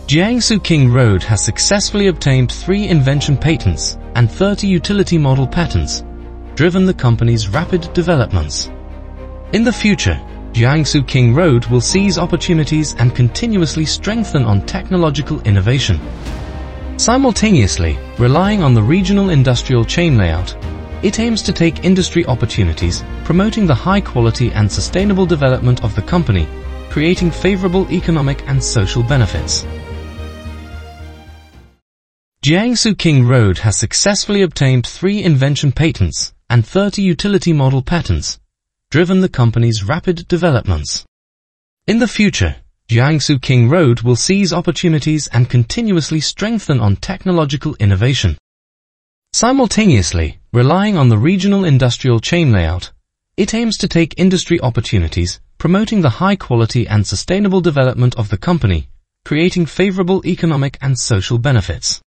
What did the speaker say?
Jiangsu King Road has successfully obtained 3 invention patents and 30 utility model patents, driven the company's rapid developments. In the future, Jiangsu King Road will seize opportunities and continuously strengthen on technological innovation. Simultaneously, relying on the regional industrial chain layout, it aims to take industry opportunities, promoting the high quality and sustainable development of the company, creating favorable economic and social benefits. Jiangsu King Road has successfully obtained 3 invention patents and 30 utility model patents, driven the company's rapid developments. In the future, Jiangsu King Road will seize opportunities and continuously strengthen on technological innovation. Simultaneously, relying on the regional industrial chain layout, it aims to take industry opportunities, promoting the high quality and sustainable development of the company, creating favorable economic and social benefits.